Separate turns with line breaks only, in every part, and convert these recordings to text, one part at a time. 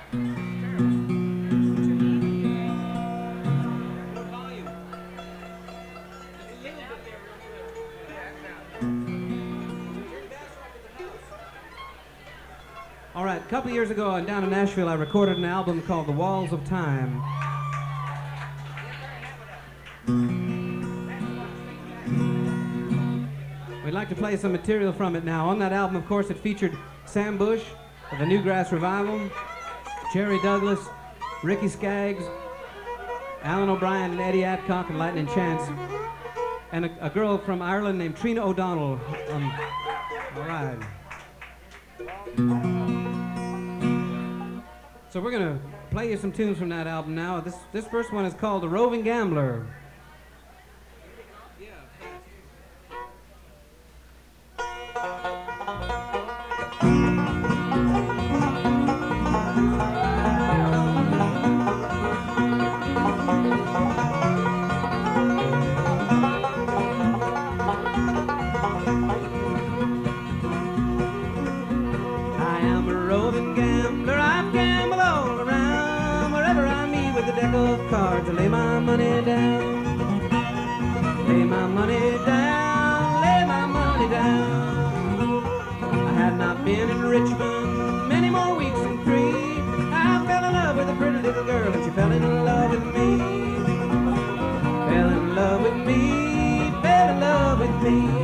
All right, a couple of years ago down in Nashville, I recorded an album called The Walls of Time. We'd like to play some material from it now. On that album, of course, it featured Sam Bush of the Newgrass Revival, Jerry Douglas, Ricky Skaggs, Alan O'Brien and Eddie Adcock and Lightning Chance, and a girl from Ireland named Trina O'Donnell. All right. So we're going to play you some tunes from that album now. This first one is called The Roving Gambler. Cards, lay my money down, lay my money down, lay my money down. I had not been in Richmond many more weeks than 3. I fell in love with a pretty little girl and she fell in love with me. Fell in love with me, fell in love with me.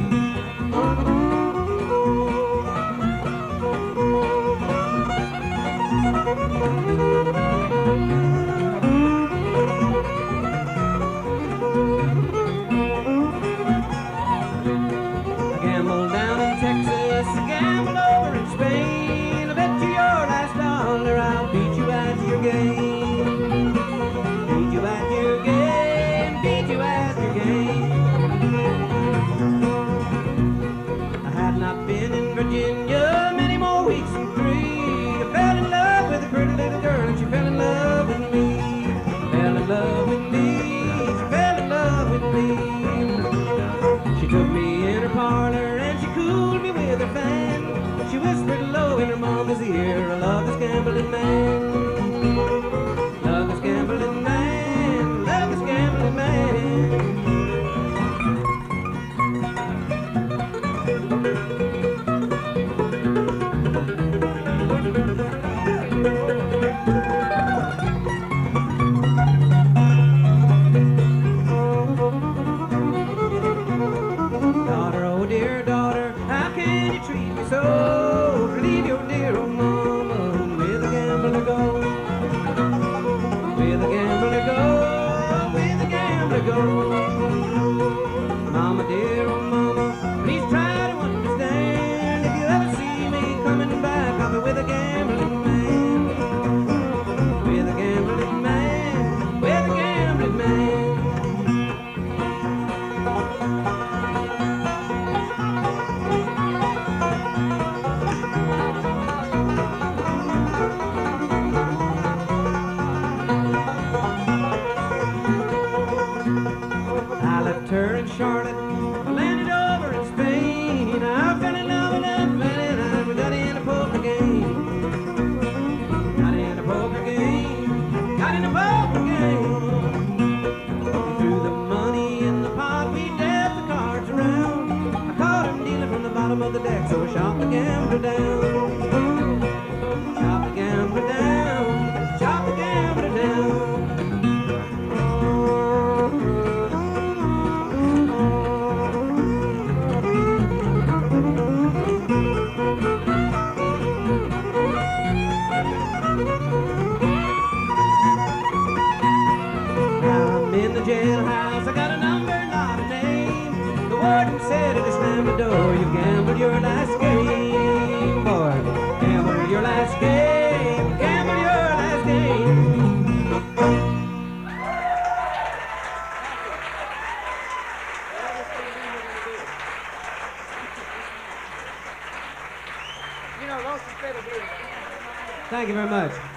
Ear, I love this gambling man. Love this gambling man. Love this gambling man. Daughter, oh dear daughter, how can you treat me so? Leave your dear old mama with a gambler go. With a gambler go. With a gambler go. Mama, dear old mama, please try to understand. If you ever see me coming back, I'll be with a gambling man. With a gambling man. With a gambling man. Her in Charlotte, I landed over in Spain. I fell in love with that man and we got in a poker game. Got in a poker game. Got in a poker game. We threw the money in the pot, we dealt the cards around. I caught him dealing from the bottom of the deck, so I shot the gambler down. Shot the gambler down. Shot the gambler down. Jailhouse, I got a number, not a name. The warden said as he slammed the door, you gambled your last game, boy. Gambled your last game. Gambled your last game. Thank you very much.